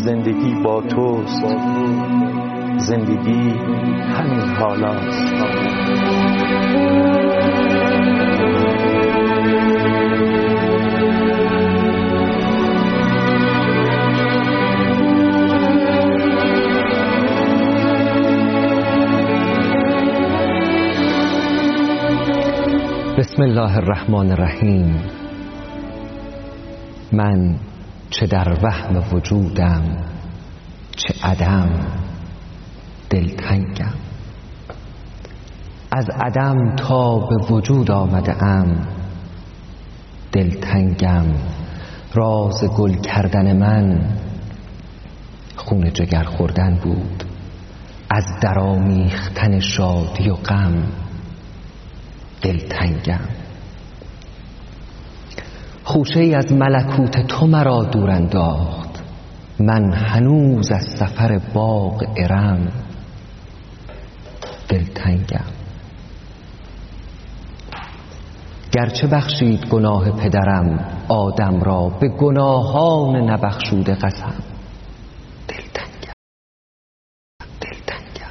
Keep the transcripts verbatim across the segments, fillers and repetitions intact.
زندگی با توست، زندگی همین حالاست. بسم الله الرحمن الرحیم. من چه در وهم وجودم، چه عدم دلتنگم. از عدم تا به وجود آمده ام، دلتنگم. راز گل کردن من خون جگر خوردن بود، از درآمیختن شادی و غم دلتنگم. خوشه ای از ملکوت تو مرا دور انداخت، من هنوز از سفر باغ ارم دلتنگم. گرچه بخشید گناه پدرم آدم را، به گناهان نبخشوده قسم دلتنگم دلتنگم.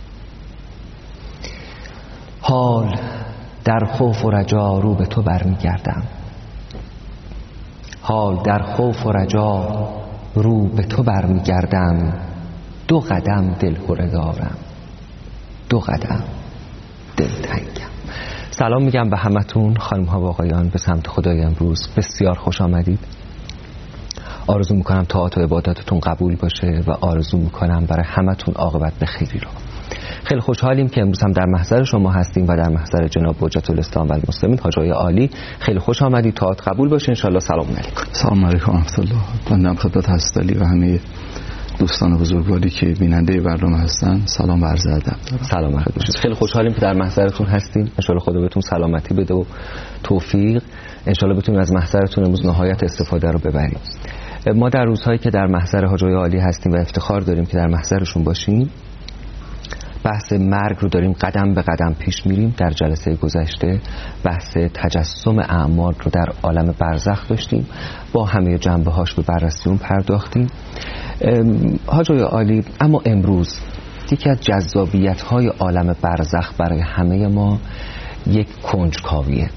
حال در خوف و رجا رو به تو برمیگردم، حال در خوف و رجا رو به تو برمیگردم. دو قدم دلهره دارم، دو قدم دلتنگم. سلام میگم به همتون خانم ها و آقایان به سمت خدای امروز. بسیار خوش آمدید. آرزو میکنم طاعات و عباداتتون قبول باشه و آرزو میکنم برای همتون عاقبت به خیری رو. خیلی خوشحالیم که امروز هم در محضر شما هستیم و در محضر جناب حجت الاسلام و المسلمین حاج آقای عالی. خیلی خوش آمدید، طاعات قبول باشه ان شاء الله. سلام علیکم. سلام علیکم و رحمت الله. بنده خدمت حضرت علی و همه دوستان بزرگواری که بیننده برنامه هستن سلام و عرض ادب دارم. سلام علیکم. خیلی خوشحالیم که در محضرتون هستیم. ان شاء الله خدا بهتون سلامتی بده و توفیق. ان شاء الله بتونیم از محضرتون امروز نهایت استفاده رو ببریم. ما در روزهایی که در محضر حاج آقای عالی هستیم و افتخار داریم که در محضرشون باشیم، بحث مرگ رو داریم قدم به قدم پیش میریم. در جلسه گذشته بحث تجسم اعمال رو در عالم برزخ داشتیم، با همه جنبه هاش به بررسی اون پرداختیم. حاج آقای عالی، اما امروز یکی از جذابیت های عالم برزخ برای همه ما یک کنجکاویه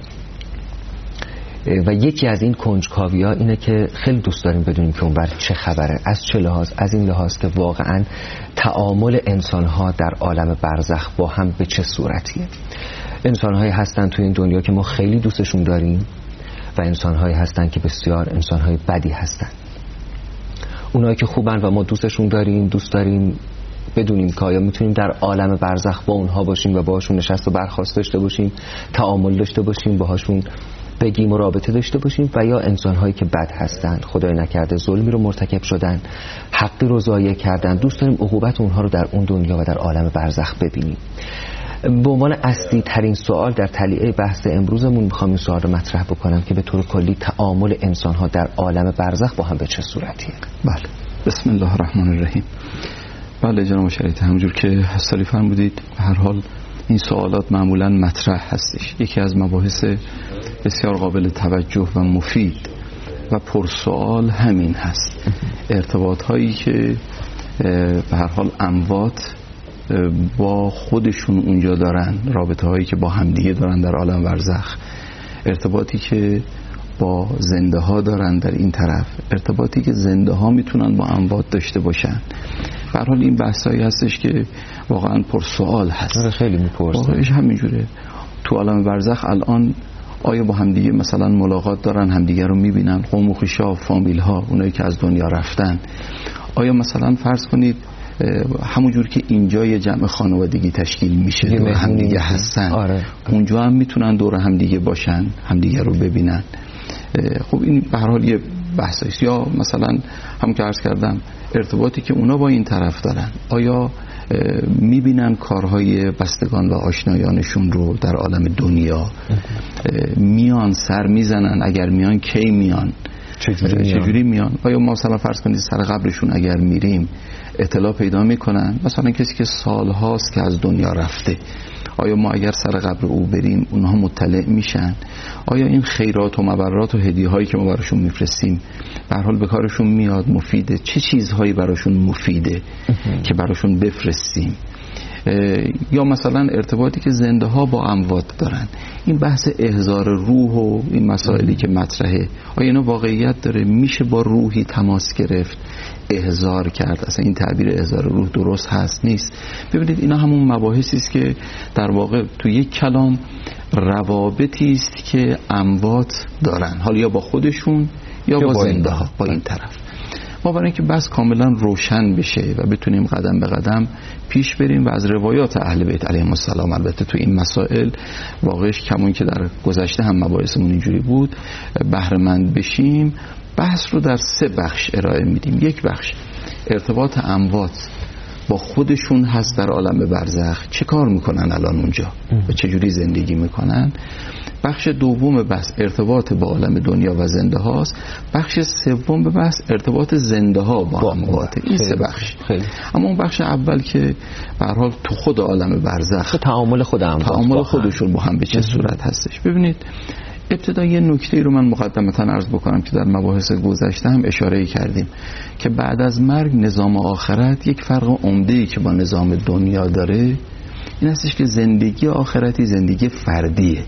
و یکی از این کنجکاوی ها اینه که خیلی دوست داریم بدونیم که اون بر چه خبره. از چه لحاظ؟ از این لحاظ که واقعا تعامل انسان ها در عالم برزخ با هم به چه صورتیه. انسان هایی هستن توی این دنیا که ما خیلی دوستشون داریم و انسان هایی هستن که بسیار انسان های بدی هستن. اونایی که خوبن و ما دوستشون داریم، دوست داریم بدونیم که آیا میتونیم در عالم برزخ با اونها باشیم و باهاشون نشست و برخاست داشته باشیم، تعامل داشته باشیم، باهاشون بگیم و رابطه داشته باشیم، و یا انسان هایی که بد هستن، خدای نکرده ظلمی رو مرتکب شدن، حقی رو ضایع کردن، دوست داریم عقوبت اونها رو در اون دنیا و در عالم برزخ ببینیم. به عنوان اصلی ترین سوال در تلیعه بحث امروزمون میخوام این سوال رو مطرح بکنم که به طور کلی تعامل انسان ها در عالم برزخ با هم به چه صورتیه؟ بله، بسم الله الرحمن الرحیم. بله جناب شریعت، همونجور که حسالی فرمودید به هر حال این سوالات معمولا مطرح هستش. یکی از مباحث بسیار قابل توجه و مفید و پرسوال همین هست. ارتباط هایی که به هر حال اموات با خودشون اونجا دارن، رابطه هایی که با همدیگه دارن در عالم برزخ، ارتباطی که با زنده ها دارن در این طرف، ارتباطی که زنده ها میتونن با اموات داشته باشن. به هر حال این بحثایی هستش که واقعا پرسوال هست. خیلی میپرسه. واقعش همینجوره. تو عالم برزخ الان آیا با همدیگه مثلا ملاقات دارن، همدیگه رو میبینن؟ قوم و خویشا، فامیل ها، اونایی که از دنیا رفتن، آیا مثلا فرض کنید همونجور که اینجا یه جمع خانوادگی تشکیل میشه دور همدیگه هستن، آره. اونجا هم میتونن دور همدیگه باشن، همدیگه رو ببینن؟ خب این به هر حال یه بحثیست. یا مثلا هم که عرض کردم ارتباطی که اونا با این طرف دارن، آیا میبینن کارهای بستگان و آشنایانشون رو در عالم دنیا؟ میان سر میزنن؟ اگر میان کی میان؟ چجوری, چجوری میان؟ آیا ما مثلا فرض کنید سر قبرشون اگر میریم اطلاع پیدا میکنن؟ مثلا کسی که سالهاست که از دنیا رفته، آیا ما اگر سر قبر او بریم اونها مطلع میشن؟ آیا این خیرات و مبرات و هدیه هایی که ما براشون میفرستیم به هر حال به کارشون میاد؟ مفیده؟ چه چیزهایی براشون مفیده که براشون بفرستیم؟ یا مثلا ارتباطی که زنده ها با اموات دارن، این بحث احضار روح و این مسائلی که مطرحه، آیا اینا واقعیت داره؟ میشه با روحی تماس گرفت، احضار کرد؟ اصلا این تعبیر احضار روح درست هست نیست؟ ببینید اینا همون مباحثی است که در واقع تو یک کلام روابطی است که اموات دارن، حالا یا با خودشون یا با زنده ها، با این طرف. ما برای اینکه بس کاملا روشن بشه و بتونیم قدم به قدم پیش بریم و از روایات اهل بیت علیهم السلام البته تو این مسائل واقعش کمون که در گذشته هم مباحثمون اینجوری بود بهره مند بشیم، بحث رو در سه بخش ارائه میدیم. یک بخش ارتباط اموات با خودشون هست در عالم برزخ، چه کار میکنن الان اونجا و چه جوری زندگی میکنن. بخش دوم بحث ارتباط با عالم دنیا و زنده هاست. بخش سوم به بحث ارتباط زنده ها با اموات. این سه بخش. خیلی. اما اون بخش اول که به هر حال تو خود عالم برزخ تعامل خود اموات تعامل خودشون با هم به چه صورت هستش. ببینید ابتدا یه نکته رو من مقدمتا عرض بکنم که در مباحث گذشته هم اشاره کردیم که بعد از مرگ نظام آخرت یک فرق عمده‌ای که با نظام دنیا داره این هستش که زندگی آخرتی زندگی فردیه.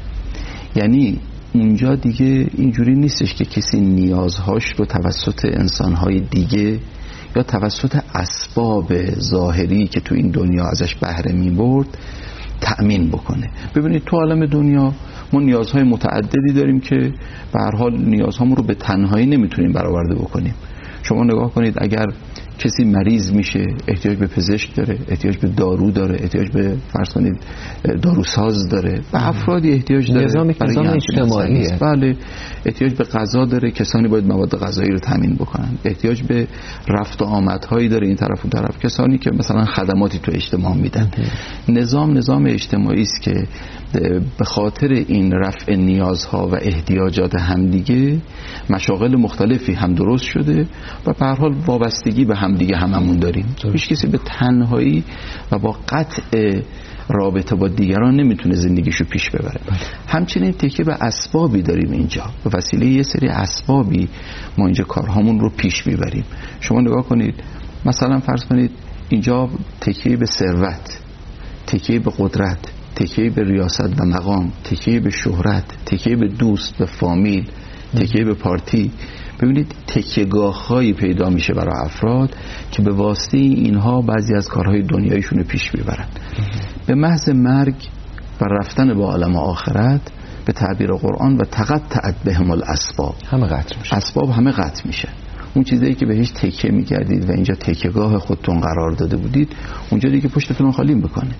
یعنی اونجا دیگه اینجوری نیستش که کسی نیازهاش رو توسط انسانهای دیگه یا توسط اسباب ظاهری که تو این دنیا ازش بهره می‌برد تأمین بکنه. ببینید تو عالم دنیا ما نیازهای متعددی داریم که به هر حال نیازهامون رو به تنهایی نمیتونیم برآورده بکنیم. شما نگاه کنید اگر کسی مریض میشه احتیاج به پزشک داره، احتیاج به دارو داره، احتیاج به فرض کنید داروساز داره، و افرادی احتیاج داره، نظام نظام اجتماعیه، بله، احتیاج به غذا داره، کسانی باید مواد غذایی رو تامین بکنن، احتیاج به رفت و آمدهایی داره این طرف اون طرف، کسانی که مثلا خدماتی تو اجتماع میدن. نظام نظام اجتماعی است که به خاطر این رفع نیازها و احتیاجات همدیگه مشاغل مختلفی هم درست شده و به هر حال وابستگی به همدیگه هممون داریم. هیچ کسی به تنهایی و با قطع رابطه با دیگران نمیتونه زندگیشو پیش ببره. همچنین تکیه به اسبابی داریم اینجا، به وسیله یه سری اسبابی ما اینجا کارهامون رو پیش میبریم. شما نگاه کنید مثلا فرض کنید اینجا تکیه به ثروت، تکیه به قدرت، تکیه به ریاست و مقام، تکیه به شهرت، تکیه به دوست، به فامیل، تکیه به پارتی. ببینید تکیه‌گاه‌هایی پیدا میشه برای افراد که به واسطه اینها بعضی از کارهای دنیاییشون رو پیش میبرن. به محض مرگ و رفتن به عالم آخرت به تعبیر قرآن و تقطعت بهم الاسباب، همه قطع میشه، اسباب همه قطع میشه. اون چیزایی که بهش تکیه میکردید و اینجا تکیه‌گاه خودتون قرار داده بودید اونجا دیگه پشتتون خالی میکنه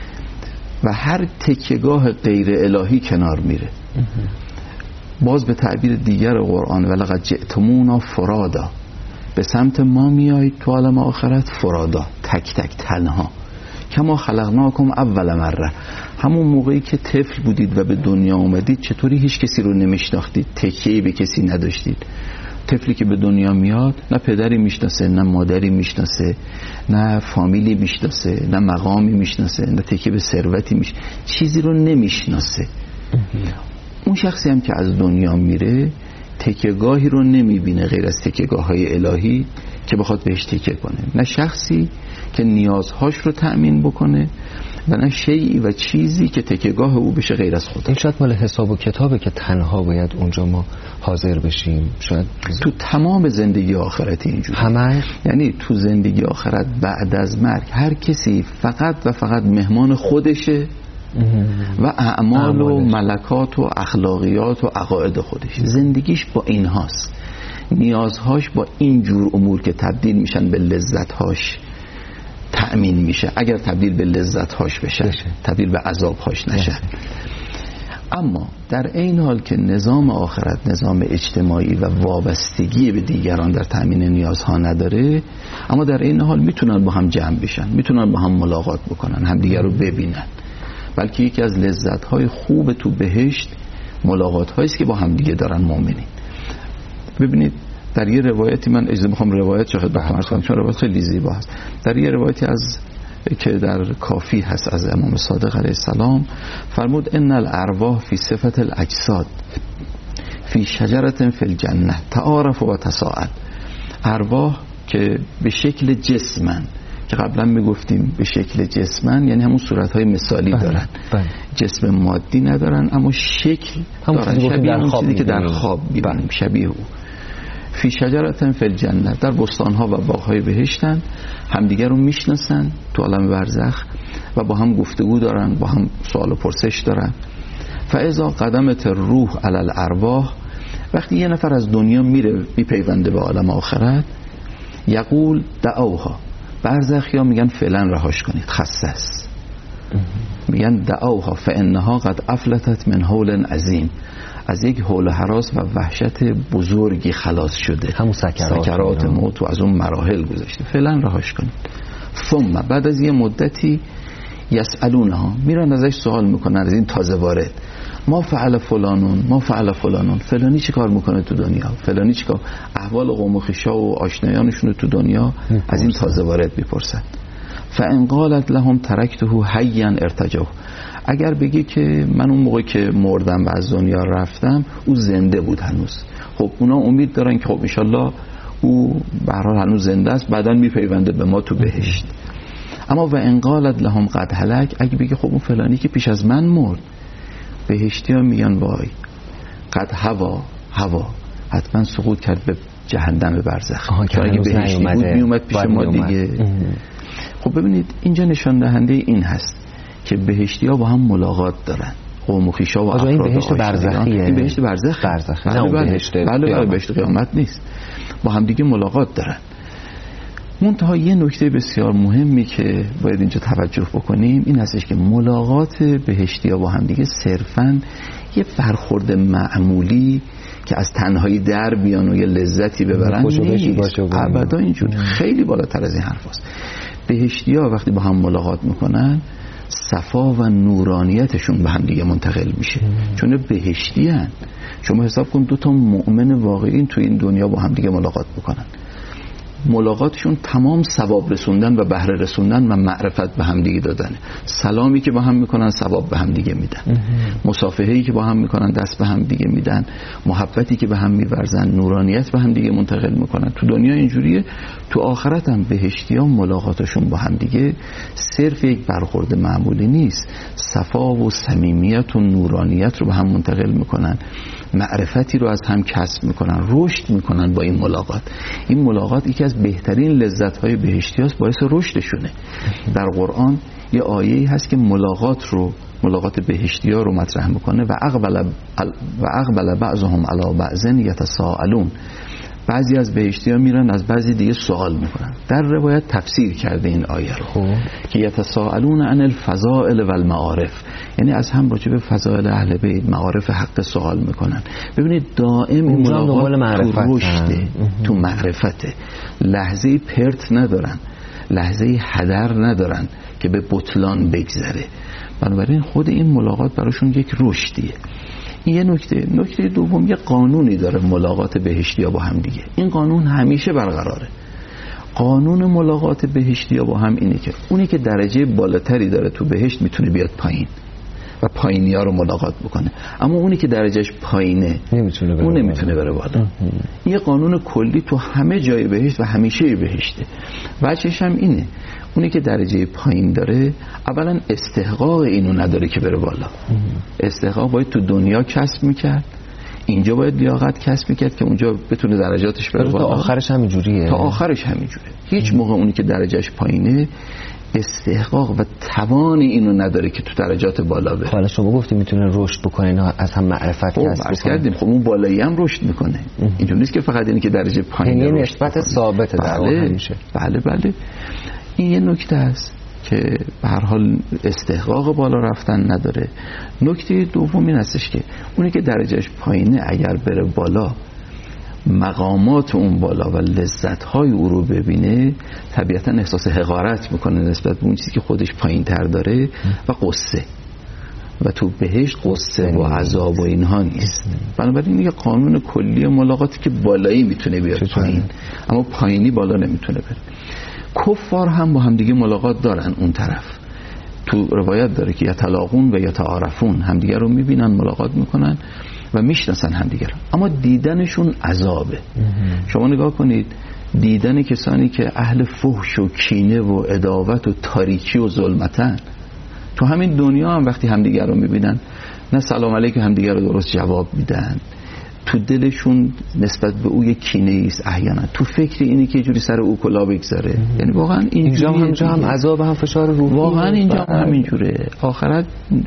و هر تکیه‌گاه غیر الهی کنار میره. باز به تعبیر دیگر قرآن ولقد جئتمونا فرادا، به سمت ما میایید تو عالم آخرت فرادا، تک تک تنها، کما خلقناکم اول مره، همون موقعی که طفل بودید و به دنیا اومدید چطوری هیچ کسی رو نمیشناختید، تکیه‌ای به کسی نداشتید. طفلی که به دنیا میاد نه پدری میشناسه، نه مادری میشناسه، نه فامیلی میشناسه، نه مقامی میشناسه، نه تکیه به ثروتی میشناسه، چیزی رو نمیشناسه. اون شخصی هم که از دنیا میره تکیه‌گاهی رو نمیبینه غیر از تکیه‌گاه‌های الهی که بخواد بهش تکیه کنه، نه شخصی که نیازهاش رو تأمین بکنه و نه شیئی و چیزی که تکیه‌گاه او بشه غیر از خدا. این شاید مال حساب و کتابه که تنها باید اونجا ما حاضر بشیم. شاید تو تمام زندگی آخرتی اینجوری همه، یعنی تو زندگی آخرت بعد از مرگ هر کسی فقط و فقط مهمان خودشه و اعمال و ملکات و اخلاقیات و عقاید خودش، زندگیش با این هاست، نیازهاش با این جور امور که تبدیل میشن به لذتهاش تأمین میشه، اگر تبدیل به لذتهاش بشه بشه. تبدیل به عذابهاش نشه. اما در این حال که نظام آخرت نظام اجتماعی و وابستگی به دیگران در تأمین نیازها نداره، اما در این حال میتونن با هم جمع بشن، میتونن با هم ملاقات بکنن، هم دیگر رو ببینن، بلکه یکی از لذت‌های خوب تو بهشت ملاقات هاییست که با هم دیگه دارن مؤمنین. ببینید در یه روایتی، من اجازه میخوام روایت چه خدمت عرض کنم چون روایت خیلی زیبا است. در یه روایتی از که در کافی هست از امام صادق علیه السلام، فرمود ان الارواح فی صفت الاجساد فی شجرة فی الجنه تعارف و تساءل. ارواح که به شکل جسمن، که قبلا میگفتیم به شکل جسمن یعنی همون صورتهای مثالی دارن، بله. جسم مادی ندارن اما شکل دارن، شبیه اون چیزی که در خواب میبینیم، شبیه او. فی شجرة فی الجنه، در بستانها و باغهای بهشتن، همدیگر رو میشناسن تو عالم برزخ و با هم گفتگو دارن، با هم سوال و پرسش دارن. فاذا قدمت الروح علی الارواح، وقتی یه نفر از دنیا میره میپیونده به عالم آخرت، یقول دعوها، برزخی ها میگن فعلا رهاش کنید، خسته است، میگن دعوها فانها قد افلتت من حول عظیم، از یک حول و هراس و وحشت بزرگی خلاص شده، همون سکرات, سکرات موت و از اون مراحل گذشته، فعلا رهاش کنید. ثم بعد از یه مدتی یسالونها، میرن ازش سوال میکنن، از این تازه وارد، ما فعل فلانون ما فعل فلانون، فلانی چی کار میکنه تو دنیا، فلانی چی کار، احوال قوم و خویشا و آشنایانشون تو دنیا از این تازه وارد میپرسن. فان قالت لهم ترکته حیا ارتجوا، اگر بگی که من اون موقع که مردم و از دنیا رفتم او زنده بود هنوز، خب اونا امید دارن که خب انشالله او به هر حال هنوز زنده است، بعداً میپیونده به ما تو بهشت. اما و ان قالت لهم قد هلک، اگه بگی خب اون فلانی که پیش از من مرد، بهشتی ها میگن وای قد هوا هوا، حتما سقوط کرد به جهنم برزخ، که اگه بهشتی بود میومد پیش ما دیگه. خب ببینید اینجا نشان دهنده این هست که بهشتی ها با هم ملاقات دارن، قوم و خویشا و افراد. این بهشت برزخیه، این بهشت برزخ برزخ بله بله بهشت بله بهشت قیامت نیست، با هم دیگه ملاقات دارن. منتها یه نکته بسیار مهمی که باید اینجا توجه بکنیم این هستش که ملاقات بهشتی ها با هم دیگه صرفاً یه برخورد معمولی که از تنهایی در بیان و یه لذتی ببرن نیست، ابدا اینجور، خیلی بالاتر از این حرف هست. بهشتی ها وقتی با هم ملاقات میکنن صفا و نورانیتشون به هم دیگه منتقل میشه، چون بهشتی هن. شما حساب کن دو تا مؤمن واقعی تو این دنیا با هم دیگه ملاقات میکنن، ملاقاتشون تمام ثواب رسوندن و بهره رسوندن و معرفت به هم دیگه دادن، سلامی که با هم میکنن ثواب به هم دیگه میدن، مصافحه‌ای که با هم میکنن دست به هم دیگه میدن، محبتی که به هم میورزن، نورانیت به هم دیگه منتقل میکنن. تو دنیا اینجوریه، تو آخرت هم بهشتیان ملاقاتشون با هم دیگه صرف یک برخورد معمولی نیست، صفا و صمیمیت و نورانیت رو به هم منتقل میکنن، معرفتی رو از هم کسب میکنن، رشد میکنن با این ملاقات. این ملاقات یکی از بهترین لذت‌های بهشتی هست، باعث رشدشونه. در قرآن یه آیه‌ای هست که ملاقات رو ملاقات بهشتی‌ها رو مطرح میکنه و اقبل و اقبل بعضهم علی بعض یتساءلون، بعضی از بهشتی‌ها میرن از بعضی دیگه سوال میکنن. در روایت تفسیر کرده این آیه رو خوب. که یتساءلون عن الفضائل و المعارف، یعنی از هم راجع به فضائل اهل بیت، معارف حق سوال میکنن. ببینید دائم این ملاقات تو رشده، تو معرفته، لحظه پرت ندارن، لحظه هدر ندارن که به بطلان بگذره. بنابراین خود این ملاقات براشون یک رشدیه. این یه نکته. نکته دوم، یه قانونی داره ملاقات بهشتی ها با هم دیگه، این قانون همیشه برقراره. قانون ملاقات بهشتی ها با هم اینه که اونی که درجه بالاتری داره تو بهشت میتونه بیاد پایین و پایینی ها رو ملاقات بکنه، اما اونی که درجهش پایینه نمیتونه بره، اون نمیتونه بره بالا. این یه قانون کلی تو همه جای بهشت و همیشه بهشته. وجهش هم اینه، اونی که درجه پایین داره اولا استحقاق اینو نداره که بره بالا، استحقاق باید تو دنیا کسب میکرد، اینجا باید لیاقت کسب میکرد که اونجا بتونه درجاتش بره بالا. تا آخرش همینجوریه، تا آخرش همینجوره. هیچ موقع اونی که درجهش پایینه استحقاق و توان اینو نداره که تو درجات بالا بره. حالا شما گفتی میتونه رشد بکنه، اینا از هم معرفت کسب بکنه. کردیم خب اون بالایی هم رشد میکنه، اینجوری نیست که فقط اینی که درجه پایینه یعنی نسبت ثابته در واقع همیشه. بله بله. این یه نکته است که به هر حال استحقاق بالا رفتن نداره. نکته دوم این هستش که اونی که درجهش پایینه اگر بره بالا، مقامات اون بالا و لذت‌های او رو ببینه، طبیعتاً احساس حقارت میکنه نسبت به اون چیزی که خودش پایین تر داره و قصه، و تو بهشت قصه و عذاب و اینها نیست. بنابراین یه قانون کلی ملاقاتی که بالایی میتونه بیاد پایین، اما پایینی بالا نمیتونه بره. کفار هم با همدیگه ملاقات دارن. اون طرف تو روایت داره که یتلاقون و یتعارفون، همدیگه رو میبینن، ملاقات میکنن و میشناسن همدیگه رو، اما دیدنشون عذابه. شما نگاه کنید، دیدن کسانی که اهل فحش و کینه و عداوت و تاریکی و ظلمتن، تو همین دنیا هم وقتی همدیگه رو میبینن نه سلام علیکم همدیگه رو درست جواب میدن، تو دلشون نسبت به او یک کینه ایست احیانا، تو فکر اینی که جوری سر او کلا بگذاره. یعنی واقعا اینجا هم اینجا هم عذاب هم فشار روحی، واقعا اینجا هم همینجوره. آخرت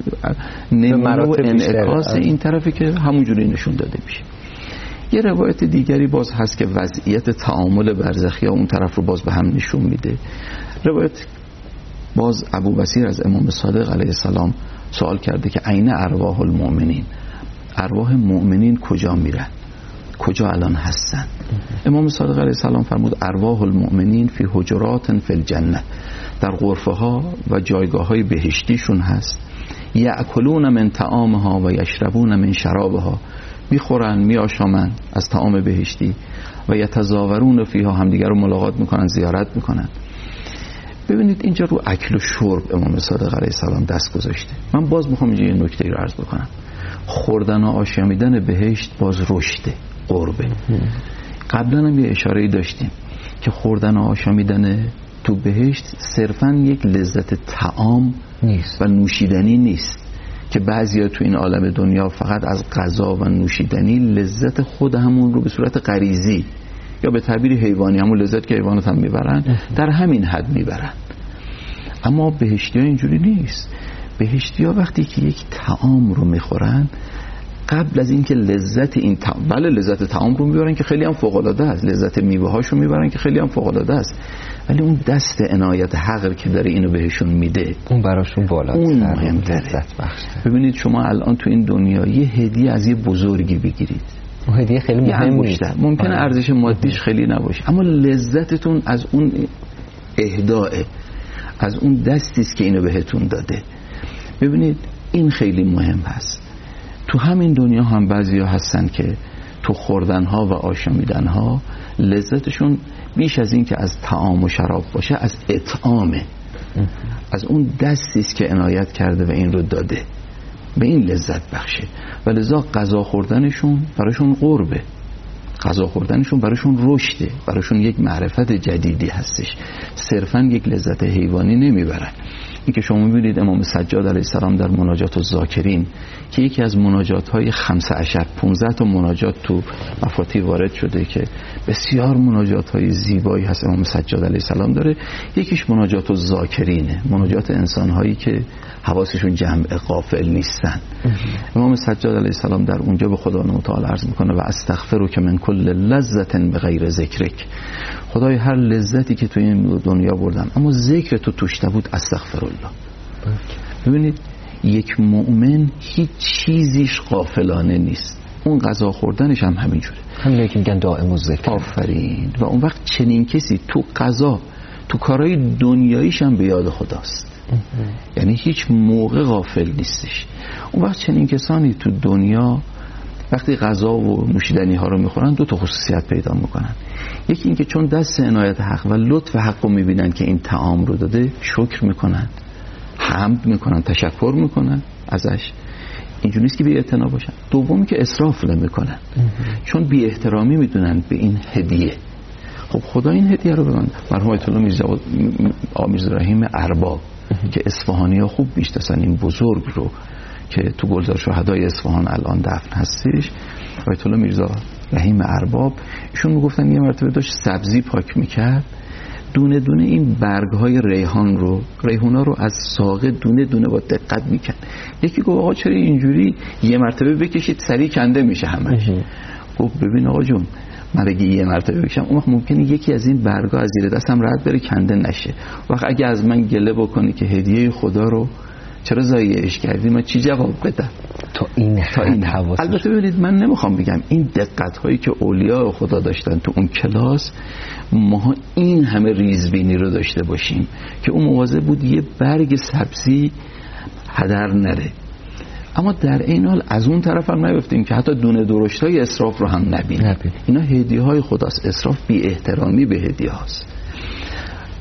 نمونه و انعکاس این طرفی که همونجوری نشون داده میشه. یه روایت دیگری باز هست که وضعیت تعامل برزخی اون طرف رو باز به هم نشون میده. روایت باز ابو بصیر از امام صادق علیه السلام سوال کرده که عین ارواح المؤمنین، ارواح مؤمنین کجا میرن، کجا الان هستن؟ امام صادق علیه السلام فرمود ارواح المؤمنین فی حجرات فی الجنه، در غرفه ها و جایگاه های بهشتیشون هست. یأکلون من طعامها و یشربون من شرابها، میخورن میآشامن از طعام بهشتی و یتزاورون فیها، همدیگر رو ملاقات میکنن، زیارت میکنن. ببینید اینجا رو اکل و شرب امام صادق علیه السلام دست گذاشته. من باز میخوام اینجا یه نکته رو عرض بکنم. خوردن و آشامیدن بهشت باز رشده، قربه. قبلا هم یه اشاره‌ای داشتیم که خوردن و آشامیدن تو بهشت صرفاً یک لذت طعام نیست و نوشیدنی نیست که بعضیا تو این عالم دنیا فقط از غذا و نوشیدنی لذت خود همون رو به صورت غریزی یا به تعبیر حیوانی، همون لذت که حیوانات هم میبرن، در همین حد میبرن. اما بهشتی ها اینجوری نیست. بهشتی ها وقتی که یک طعام رو میخورن، قبل از اینکه لذت این طعام، بله لذت طعام رو میبرن که خیلی هم فوق العاده است، لذت میوه هاشو میبرن که خیلی هم فوق العاده است، ولی اون دست عنایت حق که داره اینو بهشون میده، اون براشون بالاتر، اون مهمتره. ببینید شما الان تو این دنیا یه هدیه از یه بزرگی بگیرید، اون هدیه خیلی مهمه، ممکنه ارزش مادیش خیلی نباشه، اما لذتتون از اون اهداء، از اون دستی است که اینو بهتون داده. ببینید این خیلی مهم هست. تو همین دنیا هم بعضیا هستن که تو خوردنها و آشامیدنها لذتشون بیش از این که از طعام و شراب باشه، از اطعامه، از اون دستی است که عنایت کرده و این رو داده، به این لذت بخشه. و لذا غذا خوردنشون براشون قربه، غذا خوردنشون براشون رشده، براشون یک معرفت جدیدی هستش، صرفاً یک لذت حیوانی نمیبرن. این که شما میبینید امام سجاد علیه السلام در مناجات الذاکرین که یکی از مناجات های خمسه عشر پونزده تا مناجات تو مفاتیح وارد شده که بسیار مناجات های زیبایی هست امام سجاد علیه السلام داره، یکیش مناجات الذاکرینه، مناجات انسان هایی که حواسشون جمع غافل نیستن. امام سجاد علیه السلام در اونجا به خدا متعال عرض میکنه و استغفرک من کل لذت بغیر ذکرک، خدای هر لذتی که تو این دنیا بردم اما ذکر تو توش نبود، استغفر الله. ببینید یک مؤمن هیچ چیزیش غافلانه نیست، اون غذا خوردنش هم همینجوره، همینه که میگن دائم الذکر. آفرین. و اون وقت چنین کسی تو غذا، تو کارهای دنیاییش هم به یاد خداست، یعنی هیچ موقع غافل نیستش. اون وقت چنین کسانی تو دنیا وقتی غذا و نوشیدنی ها رو میخورن دو تا خصوصیت پیدا میکنن. یکی این که چون دست عنایت حق و لطف حق رو میبینن که این طعام رو داده، شکر میکنن، حمد میکنن، تشکر میکنن ازش، اینجوری نیست که بی اعتنا باشن. دومی که اسراف نمیکنن، چون بی احترامی میدونن به این هدیه. خب خدا این هدیه رو به من، مرحوم آیت الله میرزا آمیز رحیم ارباب که اصفهانی ها خوب میشناسن این بزرگ رو که تو گلزار شهدای اصفهان الان دفن هستش، آیت الله میرزا رحیم ارباب، ایشون میگفتن یه مرتبه داشت سبزی پاک میکرد، دونه دونه این برگهای ریحان رو، ریحونا رو از ساقه دونه دونه با دقت میکرد. یکی گفت آقا چرا اینجوری یه مرتبه بکشید سریع کنده میشه همش؟ گفت ببین آقا جون، من اگه یه مرتبه بکشم اون وقت ممکنه یکی از این برگا از زیر دستم رد بره کنده نشه. وقت اگه از من گله بکنی که هدیه خدا رو چرا ضایعش کردی، من چی جواب بدم؟ تا این تا این حواس. البته ببینید من نمیخوام بگم این دقت هایی که اولیاء خدا داشتن تو اون کلاس ما این همه ریزبینی رو داشته باشیم که اون مواظب بود یه برگ سبزی هدر نره. اما در این حال از اون طرف هم نیفتیم که حتی دونه درشتای اسراف رو هم نبینیم. اینا هدیه های خداست، اسراف بی احترامی به هدیه هاست.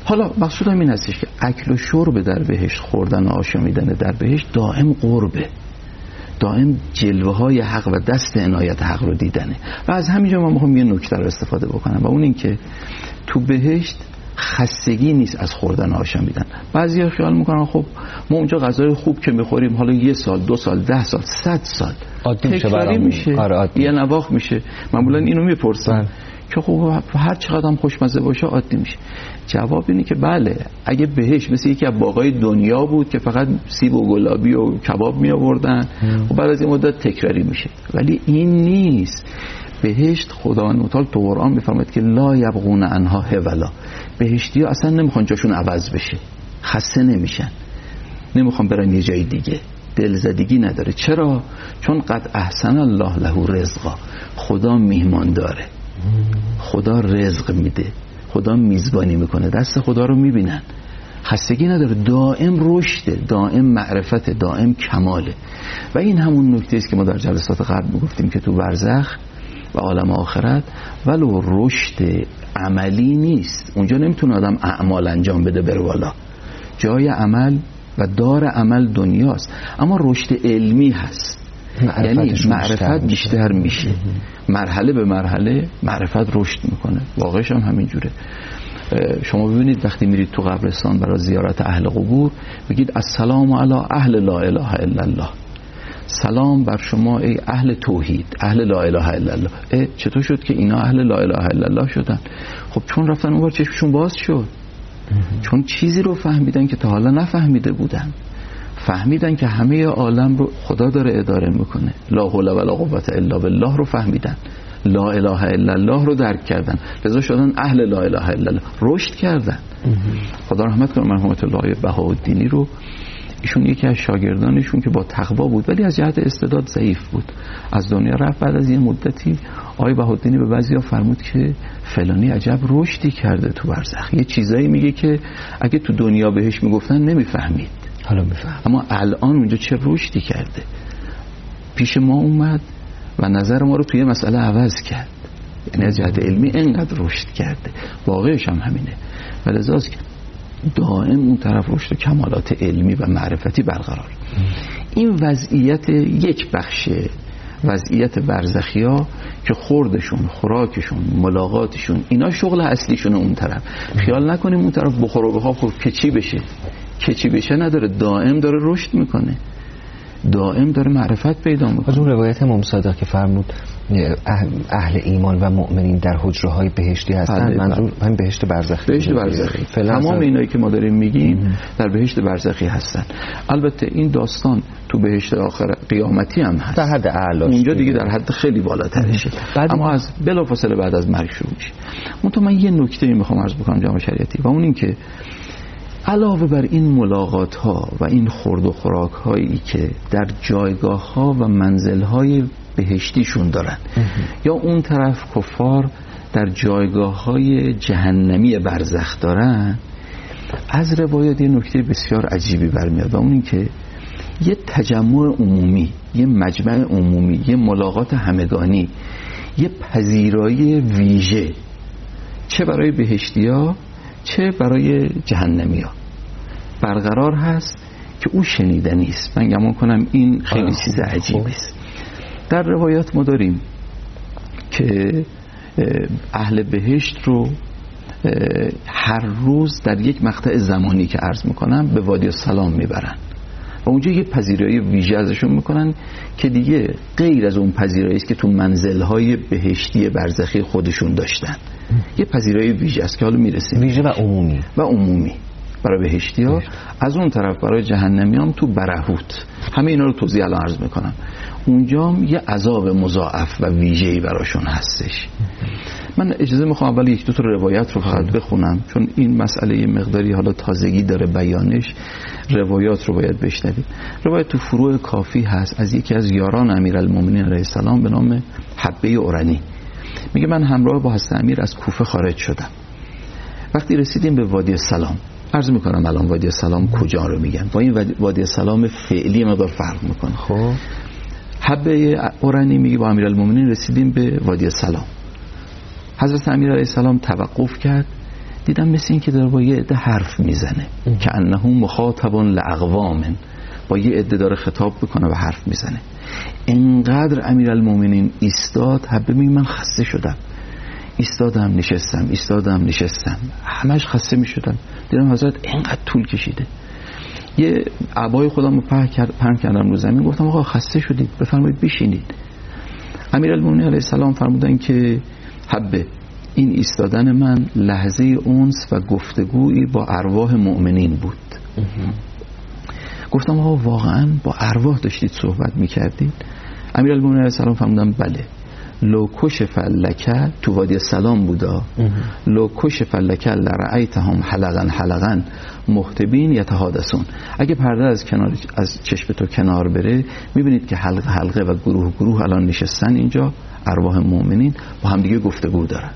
حالا مقصودم این هستش که اکل و شرب در بهشت، خوردن و آشامیدن در بهشت دائم قربه، دائم جلوه های حق و دست عنایت حق رو دیدنه. و از همینجا من میخوام یه نکته رو استفاده بکنم و اون این که تو بهشت خستگی نیست از خوردن و آشامیدن. بعضیا خیال میکنن خب ما اونجا غذای خوب که میخوریم حالا یه سال، دو سال، ده سال، صد سال عادی میشه برامون میشه. آره عادی. یه نواخت میشه. معمولا اینو میپرسن که خب هر چقدر هم خوشمزه باشه عادی میشه. جواب اینه که بله، اگه بهش مثل یکی از باغای دنیا بود که فقط سیب و گلابی و کباب می آوردن و بعد از این مدت تکراری میشه، ولی این نیست. بهشت خداوند متعال تو قرآن میفرماید که لا یبغون عنها حولا، بهشتی‌ها اصلا نمیخوان جاشون عوض بشه، خسته نمیشن، نمیخوان برن یه جای دیگه، دلزدگی نداره. چرا؟ چون قد احسن الله له رزقا، خدا میهمان داره، خدا رزق میده، خدا میزبانی میکنه، دست خدا رو میبینن، خستگی نداره، دائم رشده، دائم معرفت، دائم کماله. و این همون نکته است که ما در جلسات قبل میگفتیم که تو برزخ و عالم آخرت ولو رشد عملی نیست، اونجا نمیتونه آدم اعمال انجام بده بره بالا، جای عمل و دار عمل دنیاست، اما رشد علمی هست، یعنی معرفت بیشتر میشه، مرحله به مرحله معرفت رشد میکنه. واقعش هم همین جوره. شما ببینید وقتی میرید تو قبرستان برای زیارت اهل قبور بگید السلام علی اهل لا اله الا الله، سلام بر شما ای اهل توحید، اهل لا اله الا الله. چطور شد که اینا اهل لا اله الا الله شدن؟ خب چون رفتن اونور چشمشون باز شد، چون چیزی رو فهمیدن که تا حالا نفهمیده بودن، فهمیدن که همه عالم رو خدا داره اداره میکنه، لا حول ولا قوة الا بالله رو فهمیدن، لا اله الا الله رو درک کردن، لذا شدن اهل لا اله الا الله، رشد کردن. خدا رحمت کنه مرحومت الله بهاءالدینی رو، ایشون یکی از شاگردانشون که با تقوا بود ولی از جهت استعداد ضعیف بود، از دنیا رفت. بعد از یه مدتی آقای بهاءالدینی به بعضیا فرمود که فلانی عجب رشدی کرده تو برزخ، یه چیزایی میگه که اگه تو دنیا بهش میگفتن نمیفهمید، حالا میفهم، اما الان اونجا چه رشدی کرده، پیش ما اومد و نظر ما رو توی مسئله عوض کرد، یعنی از جهت علمی اینقدر رشد کرده. واقعش هم همینه. ولذاست که دائم اون طرف رشد کمالات علمی و معرفتی برقرار. این وضعیت یک بخش وضعیت برزخیا که خوردشون، خوراکشون، ملاقاتشون، اینا شغل اصلیشون اون طرف. خیال نکنیم اون طرف بخور و بخواب خب که چی بشه، که چی بشه نداره، دائم داره رشد میکنه، دائم داره معرفت پیدا میکنه. از اون روایت امام صادق که فرمود اهل ایمان و مؤمنین در حجره های بهشتی هستن، منظور همین بهشت برزخی. بهشت برزخی تمام اینایی که ما داریم میگیم در بهشت برزخی هستن. البته این داستان تو بهشت آخر قیامتی هم هست، در حد اعلی، اونجا دیگه در حد خیلی بالاترشه، اما از بلافاصله بعد از مرگ شروع میشه. منتها من یه نکته میخوام عرض بکنم جناب شریعتی، و اون این که علاوه بر این ملاقات ها و این خورد و خوراک هایی که در جایگاه ها و منزل های بهشتیشون دارن، یا اون طرف کفار در جایگاه های جهنمی برزخ دارن، از روایات یه نکته بسیار عجیبی برمیاد و اون این که یه تجمع عمومی، یه مجمع عمومی، یه ملاقات همگانی، یه پذیرایی ویژه چه برای بهشتیا چه برای جهنمی ها برقرار هست که او شنیدنی است. من گمان کنم این خیلی چیز عجیبی است. در روایات ما داریم که اهل بهشت رو هر روز در یک مقطع زمانی که عرض میکنم به وادی السلام میبرن و اونجا یه پذیرایی ویژه ازشون میکنن که دیگه غیر از اون پذیرایی است که تو منزل‌های بهشتی برزخی خودشون داشتن. یه پذیرایی ویژه است که حالا میرسیم، ویژه و عمومی و عمومی برای بهشتی ها. از اون طرف برای جهنمی هم تو برهوت، همه اینا رو توضیح الان عرض میکنم. اونجا هم یه عذاب مضاعف و ویژه‌ای براشون هستش. من اجازه میخوام اول یک دو تا روایت رو فقط بخونم، چون این مسئله یه مقداری حالا تازگی داره بیانش، روایات رو باید بشنوید. روایت تو فروع کافی هست از یکی از یاران امیرالمومنین علیه السلام به نام حبه اورنی. میگه من همراه با حضرت امیر از کوفه خارج شدم. وقتی رسیدیم به وادی السلام، عرض میکنم الان وادی السلام کجا رو میگن، با این وادی السلام فعلی مقدار فرق میکنه. خب حبه اورنی میگه با امیرالمومنین رسیدیم به وادی السلام. حضرت امیر علیه السلام توقف کرد، دیدم مثل این که داره با یه عده حرف میزنه که انه مخاطب لاقوام، با یه عده داره خطاب بکنه و حرف میزنه. اینقدر امیرالمومنین ایستاد، حبه می من خسته شدم، ایستادم نشستم ایستادم نشستم، همش خسته می شدم. دیدم حضرت اینقدر طول کشیده. یه عبای خودم رو پهن کردم رو زمین، گفتم آقا خسته شدید بفرمایید بشینید. امیرالمومنین علیه السلام فرمودن که حبه این ایستادن من لحظه انس و گفتگویی با ارواح مؤمنین بود. گفتم آقا واقعا با ارواح داشتید صحبت میکردید؟ امیرالمومنین علیه السلام فرمودن بله. لو کشف لک، تو وادی سلام بودا، لو کشف لک لرأیتهم حلقا حلقا محتبین یتحادثون، اگه پرده از کنار از چشم تو کنار بره میبینید که حلقه حلقه و گروه گروه الان نشستن اینجا، ارواح مؤمنین با هم دیگه گفتگو دارن.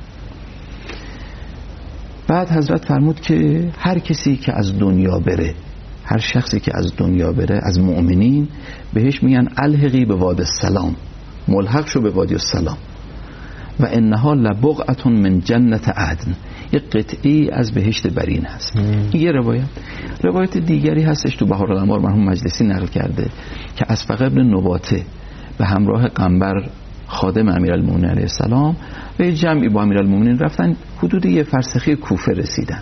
بعد حضرت فرمود که هر کسی که از دنیا بره، هر شخصی که از دنیا بره از مؤمنین، بهش میگن الحقی به وادی السلام، ملحق شو به وادی السلام، و انها لبقعة من جنت عدن، یک قطعی از بهشت برین هست. این یه روایت. روایت دیگری هستش تو بهارالانوار مرحوم مجلسی نقل کرده که اسفق ابن نباته به همراه قنبر خادم امیرالمومنین علیه السلام و یه جمعی با امیرالمومنین رفتن حدود یه فرسخی کوفه رسیدن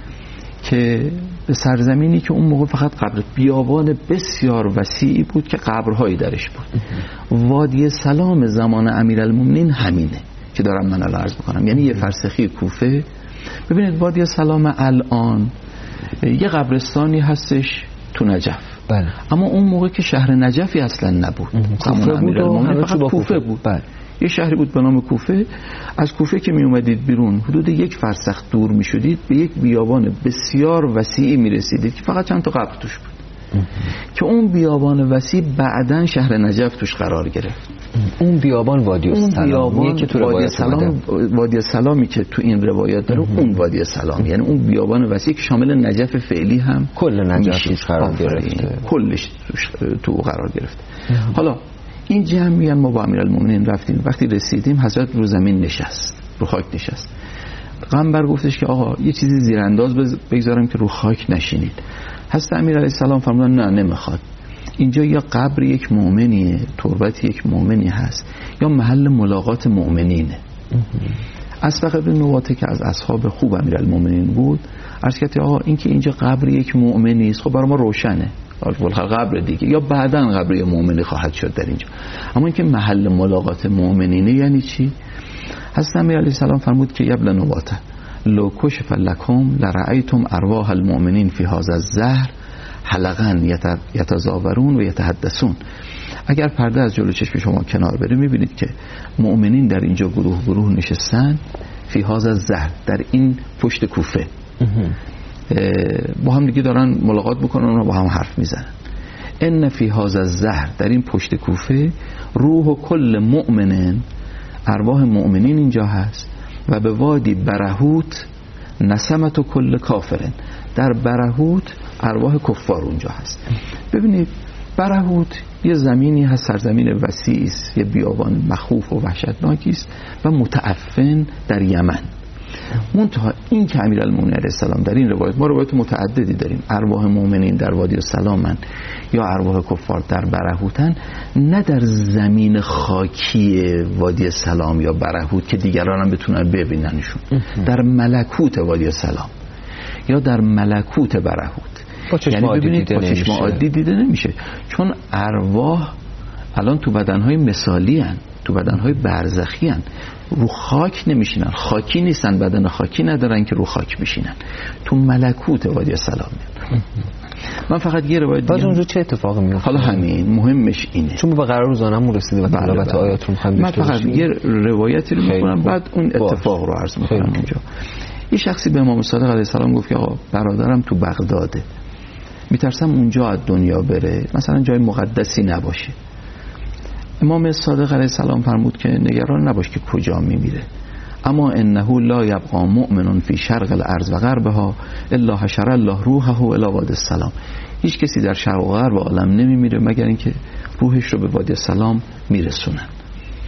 که به سرزمینی که اون موقع فقط قبر بیابان بسیار وسیعی بود که قبرهایی درش بود. وادی سلام زمان امیرالمومنین همینه که دارم من الان عرض بکنم، یعنی یه فرسخی کوفه. ببینید وادی سلام الان یه قبرستانی هستش تو نجف، بله. اما اون موقع که شهر نجفی اصلا نبود، کوفه بود و فقط کوفه بود. بله. یه شهری بود به نام کوفه. از کوفه که می اومدید بیرون حدود یک فرسخ دور می شدید به یک بیابان بسیار وسیعی می رسیدید که فقط چند تا قبر توش بود که اون بیابان وسیع بعدن شهر نجف توش قرار گرفت. اون بیابان وادی السلام که تو وادی سلام، وادی سلامی که تو این روایت داره اون وادی سلام، یعنی اون بیابان وسیع که شامل نجف فعلی هم کل نجف توش قرار گرفته، کلش تو قرار گرفته. حالا این جمع میگن ما با امیرالمومنین رفتیم، وقتی رسیدیم حضرت رو زمین نشست، رو خاک نشست. قنبر گفتش که آقا یه چیزی زیرانداز بگذارم که رو خاک نشینید. حضرت امیر علیه السلام فرمودن نه نمیخواد، اینجا یا قبر یک مؤمنیه، تربت یک مؤمنی هست، یا محل ملاقات مؤمنینه. اسفق ابن نواته که از اصحاب خوب امیرالمومنین بود عرض کرد آقا این که اینجا قبر یک مؤمنی است، خب برای ما روشنه، قبر دیگه یا بعداً قبر یک مؤمنی خواهد شد در اینجا، اما اینکه محل ملاقات مؤمنینه یعنی چی؟ حضرت امیر علیه السلام فرمود که یبل نواته لو کشف لکم لرأیتم ارواح المؤمنین فی هذا الزهر حلقاً یتزاورون و یتحدثون. اگر پرده از جلو چشم شما کنار بره میبینید که مؤمنین در اینجا گروه گروه نشستن فی هذا الزهر، در این پشت کوفه با هم دیگه دارن ملاقات بکنن و با هم حرف میزنن. ان فی هذا الزهر، در این پشت کوفه، روح و کل مؤمنین، ارواح مؤمنین اینجا هست، و به وادی برهوت نسمت و کل کافرن، در برهوت ارواح کفار اونجا هست. ببینید برهوت یه زمینی هست، سرزمین وسیعی است، یه بیابان مخوف و وحشتناکی است و متعفن در یمن. منتها این که امیرالمومنین علیه السلام در این روایت، ما روایت متعددی داریم، ارواح مؤمنین در وادی السلامن یا ارواح کفار در برهوتن، نه در زمین خاکی وادی السلام یا برهوت که دیگران هم بتونن ببیننشون، در ملکوت وادی السلام یا در ملکوت برهوت. یعنی ببینید با چشم عادی دیده نمیشه، چون ارواح الان تو بدنهای مثالی هن، تو بدنهای برزخی هن، رو خاک نمیشینن، خاکی نیستن، بدن خاکی ندارن که رو خاک بشینن، تو ملکوت وادی السلام میاد. من فقط یه روایت باز اونجا چه اتفاقی میفته؟ حالا همین مهمش اینه، چون به قرار روزانه‌مون رسیدیم و تلاوت آیات رو می‌خوایم من فقط یه روایتی رو می‌خونم بعد اون اتفاق رو عرض می‌کنم. اونجا یه شخصی به امام صادق علیه السلام گفت که آقا برادرم تو بغداده، میترسم اونجا از دنیا بره، مثلا جای مقدسی نباشه. امام صادق علیه السلام فرمود که نگران نباش که کجا میمیره، اما انه لا یبقى مؤمن فی شرق الارض و غربها الا حشر الله روحه الی وادی السلام. هیچ کسی در شرق و غرب عالم نمیمیره مگر اینکه روحش رو به وادی السلام میرسونن.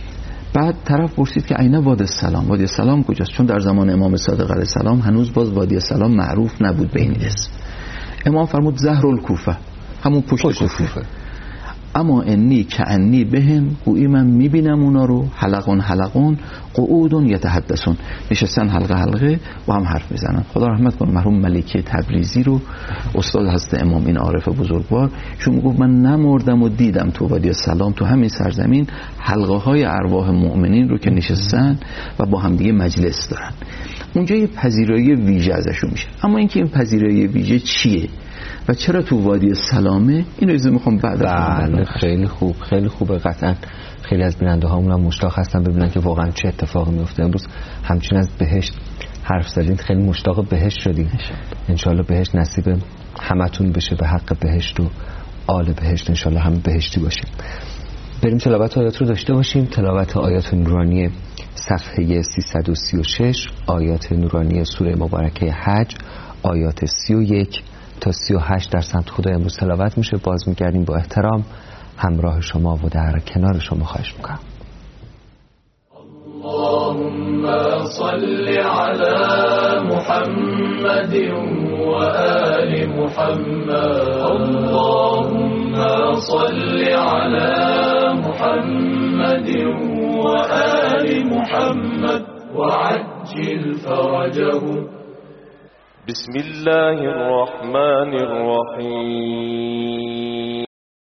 بعد طرف پرسید که عین وادی السلام، وادی السلام کجاست؟ چون در زمان امام صادق علیه السلام هنوز باز وادی السلام معروف نبود به این اسم. امام فرمود زهرالکوفه، همون پشت کوفه. اما انی کانی بهم، گویی من میبینم اونا رو، حلقون حلقون قعودون یتحدثون، نشستن حلقه حلقه و هم حرف میزنن. خدا رحمت کنه مرحوم ملکی تبریزی رو، استاد حضرت امام این عارف بزرگوار، چون میگفت من نمردم و دیدم تو وادی السلام، تو همین سرزمین حلقه های ارواح مؤمنین رو که نشستن و با هم دیگه مجلس دارن. اونجا یه پذیرایی ویژه ازشون میشه. اما اینکه این پذیرایی ویژه چیه و چرا تو وادی السلامه، اینو از میخوام بعد از بله خیلی خوب، خیلی خوبه. قطعا خیلی از بیننده هامون هم مشتاق هستن ببینن که واقعا چه اتفاقی میفته. امروز همچین از بهشت حرف زدین، خیلی مشتاق بهشت شدین. انشالله بهشت نصیب همتون بشه، به حق بهشت و آل بهشت انشالله هم بهشتی باشیم. بریم تلاوت آیات رو داشته باشیم. تلاوت آیات نورانی صفحه سیصد و سی و شش، آیات نورانی سوره مبارکه حج، آیات سی و یک تا سی و هشت در سمت خدا امروز تلاوت میشه. باز میگردیم با احترام همراه شما و در کنار شما خواهش میکنم. اللهم صل على محمد و آل محمد. اللهم صل على محمد و آل محمد وعجل فرجهم. بسم الله الرحمن الرحيم.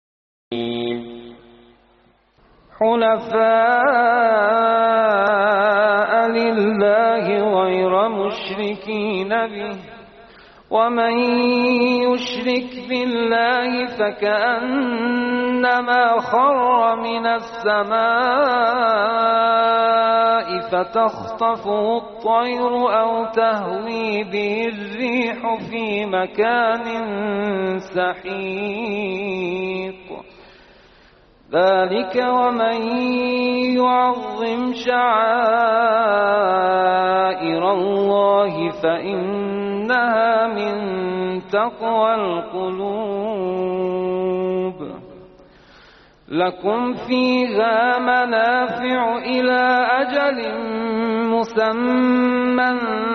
حنفاء لله غير مشركين به، ومن يشرك بالله فكأنما خر من السماء فتخطفه الطير أو تهوي به الريح في مكان سحيق. ذلك ومن يعظم شعائر الله فإنها من تقوى القلوب. لكم فيها منافع إلى أجل مسمى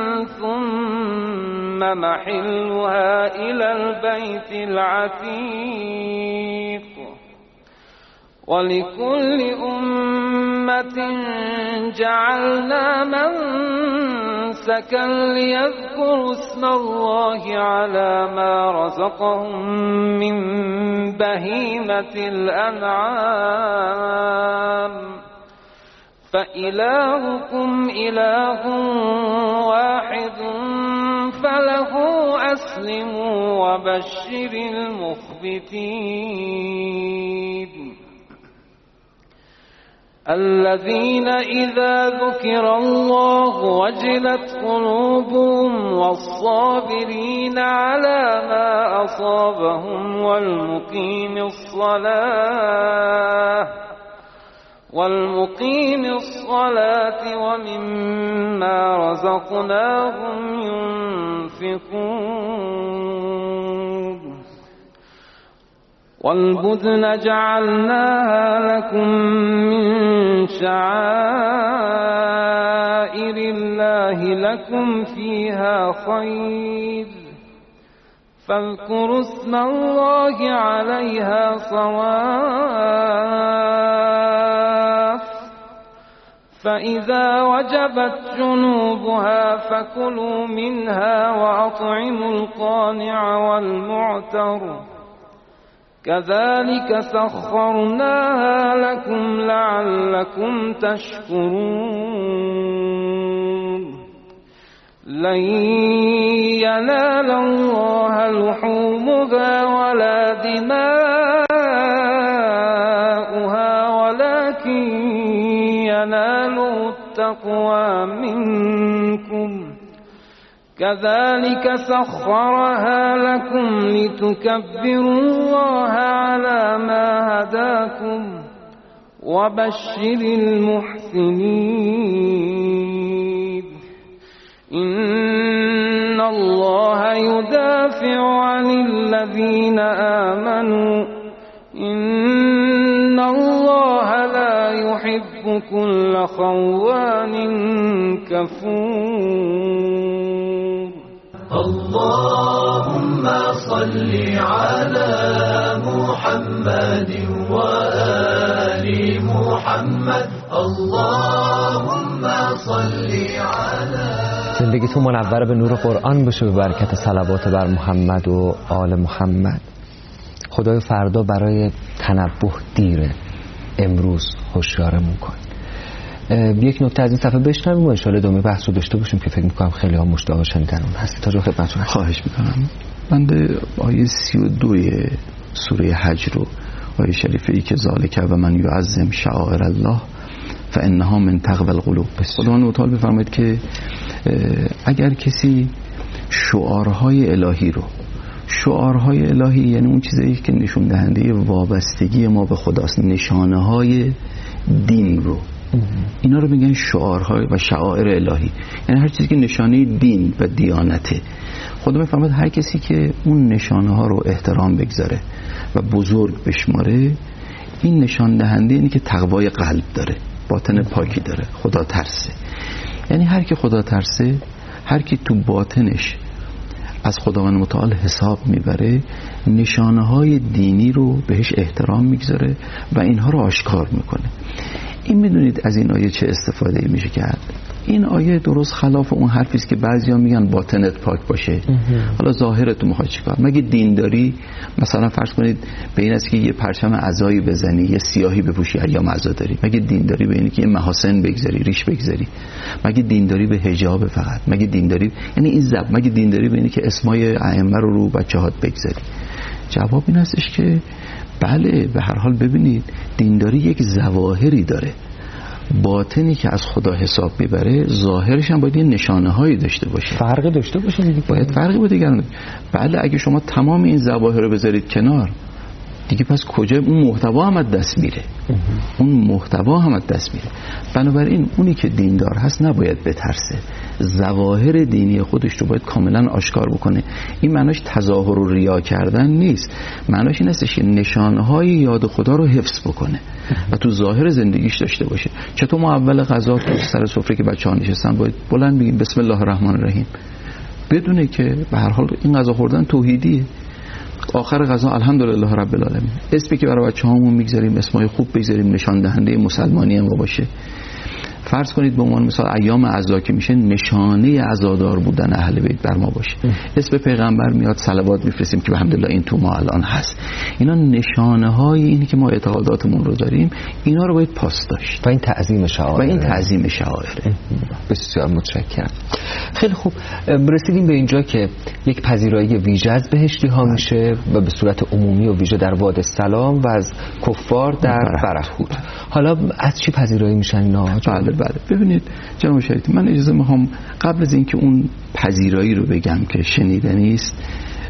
ثم محلها إلى البيت العتيق. ولكل أمة جعلنا منسكا ليذكروا اسم الله على ما رزقهم من بهيمة الأنعام فإلهكم إله واحد فله أسلموا وبشر المخبتين. الذين إذا ذكر الله وجلت قلوبهم والصابرين على ما أصابهم والمقيم الصلاة والمقيم الصلاة ومما رزقناهم ينفقون. والبدن جعلناها لكم من شعائر الله لكم فيها خير فاذكروا اسم الله عليها صواف. فإذا وجبت جنوبها فكلوا منها وأطعموا القانع والمعتر كذلك سخرناها لكم لعلكم تشكرون. لن ينال الله لحومها ولا دماؤها ولكن يناله التقوى منكم. كذلك سخرها لكم لتكبروا الله على ما هداكم وبشر المحسنين. إن الله يدافع عن الذين آمنوا إن الله لا يحب كل خوان كفور اللهم صل على محمد وآل محمد اللهم صل على. زندگیتون منور به نور قرآن بشه، به برکت صلوات بر محمد و آل محمد. خدای فردا برای تنبه دیره، امروز هوشیارمون کن. یک نکته از این صفحه بشنویم و ان شاءالله ادامه بحث رو داشته باشیم که فکر می‌کنم خیلی ها مشتاق شنیدن اون هستی. تا جا خدمتتون خواهش می‌کنم. بنده آیه سی و دو سوره حج رو، آیه شریفه ای که ذالک و من یعظم شعائر الله فانها من تقوی القلوب، خداوند متعال بفرماید که اگر کسی شعارهای الهی رو، شعارهای الهی یعنی اون چیزایی که نشون دهنده وابستگی ما به خداست، نشانه های دین رو، اینا رو میگن شعارهای و شعائر الهی، یعنی هر چیزی که نشانه دین و دیانته. خدا میفرماید هر کسی که اون نشانه ها رو احترام بگذاره و بزرگ بشماره، این نشان دهنده اینه که تقوای قلب داره، باطن پاکی داره، خدا ترسه. یعنی هر کی خدا ترسه، هر کی تو باطنش از خداوند متعال حساب میبره، نشانه های دینی رو بهش احترام میگذاره و اینها رو آشکار میکنه. این میدونید از این آیه چه استفاده میشه کرد؟ این آیه درست خلاف اون حرفی است که بعضیا میگن باطنت پاک باشه. حالا ظاهرت تو میخواد چیکار؟ مگه دین داری؟ مثلا فرض کنید به این است که یه پرچم عزایی بزنی، یه سیاهی بپوشی ایام عزا داری؟ مگه دین داری به اینه که یه محاسن بگذاری، ریش بگذاری؟ مگه دین داری به حجاب فقط؟ مگه دین داری یعنی این زب مگه دین داری به اینه که اسمای ائمه رو رو بچه‌هات بگذاری؟ جواب این هستش که بله، به هر حال ببینید دینداری یک ظواهری داره، باطنی که از خدا حساب میبره ظاهرش هم باید یه نشانه هایی داشته باشه، فرقی داشته باشه دیگه، باید فرقی با دیگران. بله اگه شما تمام این ظواهر رو بذارید کنار دیگه، پس کجا اون محتوا هم از دست میره، اون محتوا هم از دست میره. بنابراین اونی که دیندار هست نباید بترسه، ظواهر دینی خودش رو باید کاملا آشکار بکنه. این معناش تظاهر و ریا کردن نیست، معناش این هستش که نشانهای یاد خدا رو حفظ بکنه و تو ظاهر زندگیش داشته باشه. چطور ما اول غذا تو سر سفره که بچه‌ها نشستن باید بلند بگیم بسم الله الرحمن الرحیم، بدونه که به هر حال این غذا خوردن توحیدیه. آخر غذا الحمدلله رب العالمین، اسمی که برای بچه‌هامون میگذاریم اسمای خوب بگذاریم، نشان دهنده مسلمانی ما باشه. فرض کنید به عنوان مثال ایام عزا که میشه، نشانه عزادار بودن اهل بیت بر ما باشه. اسم پیغمبر میاد صلوات میفرستیم که الحمدلله این تو ما الان هست. اینا نشانه های اینی که ما اعتقاداتمون رو داریم، اینا رو باید پاس داشت و این تعظیم شعائر و این تعظیم شعائر. بسیار متشکرم. خیلی خوب، رسیدیم به اینجا که یک پذیرایی ویژه از بهشتی ها میشه و به صورت عمومی و ویژه در وادی السلام و از کفار در برهوت. حالا از چی پذیرایی میشن اینا؟ بله بله ببینید جناب شهید، من اجازه میخوام قبل از اینکه اون پذیرایی رو بگم که شنیدنی است،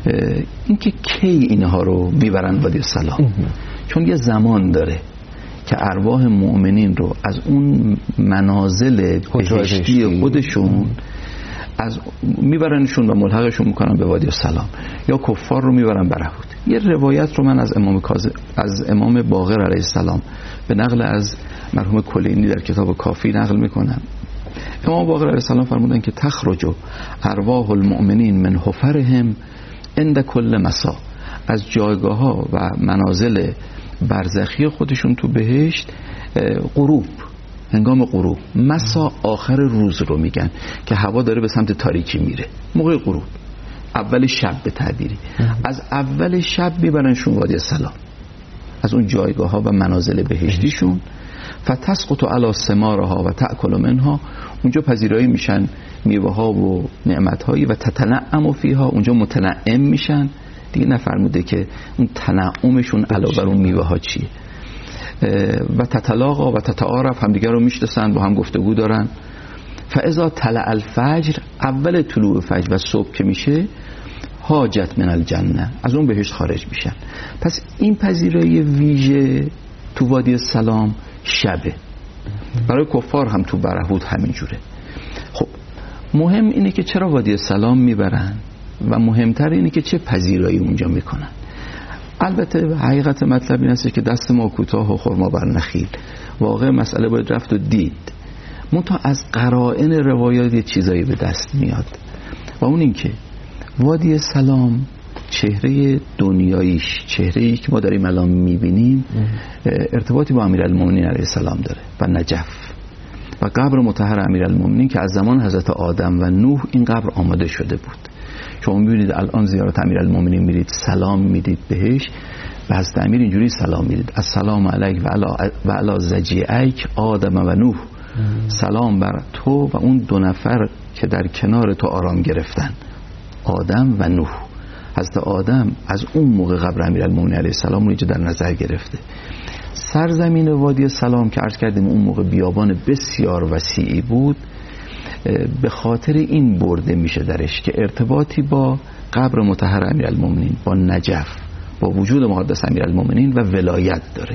اینکه کی اینها رو میبرن وادی السلام، چون یه زمان داره که ارواح مؤمنین رو از اون منازل بهشتی خودشون از میبرنشون و ملحقشون میکنن به وادی السلام، یا کفار رو میبرن برهوت. یه روایت رو من از امام کاظم از امام باقر علیه السلام به نقل از مرحوم کلینی در کتاب کافی نقل میکنم. امام باقر علیه السلام فرمودن که تخرج ارواح المؤمنین من حفرهم عند کل مسا، از جایگاه ها و منازل برزخی خودشون تو بهشت غروب، هنگام غروب، مسا آخر روز رو میگن که هوا داره به سمت تاریکی میره، موقع غروب، اول شب به تعبیری، از اول شب میبرنشون وادی السلام، از اون جایگاه ها و منازل بهشتیشون، فتسقط علی ثمارها و تأکل منها، اونجا پذیرایی میشن میوه ها و نعمت هایی، و تتنعم فیها، اونجا متنعم میشن. دیگه نفرموده که اون تنعمشون علاوه بر اون میوه ها چیه. و تتلاقا و تتعارف، همدیگر رو میشناسن، با هم گفتگو دارن. فاذا طلع الفجر، اول طلوع فجر و صبح که میشه، حاجت من الجنه، از اون بهشت خارج میشن. پس این پذیرایی ویژه تو وادی السلام شبه، برای کفار هم تو برهوت همین جوره. خب مهم اینه که چرا وادی السلام میبرن و مهمتر اینه که چه پذیرایی اونجا میکنن. البته حقیقت مطلب این است که دست ما کوتاه و خرما بر نخیل، واقع مسئله باید رفت و دید. منتها از قرائن روایات یه چیزایی به دست میاد و اون این که وادی سلام چهره دنیاییش، چهره‌ای که ما داریم الان میبینیم، ارتباطی با امیرالمومنین علیه السلام داره و نجف و قبر مطهر امیرالمومنین که از زمان حضرت آدم و نوح این قبر آماده شده بود. شما میبینید الان زیارت امیرالمومنین میرید، سلام میدید بهش و حضرت امیر اینجوری سلام میدید: السلام علیک و علی و علی ذجیعیک آدم و نوح. سلام بر تو و اون دو نفر که در کنار تو آرام گرفتن، آدم و نوح. حضرت آدم از اون موقع قبر امیرالمومنین علیه السلام رو اینجا در نظر گرفته. سرزمین وادی سلام که عرض کردیم اون موقع بیابان بسیار وسیعی بود، به خاطر این برده میشه درش که ارتباطی با قبر مطهر امیرالمومنین، با نجف، با وجود مقدس امیرالمومنین و ولایت داره.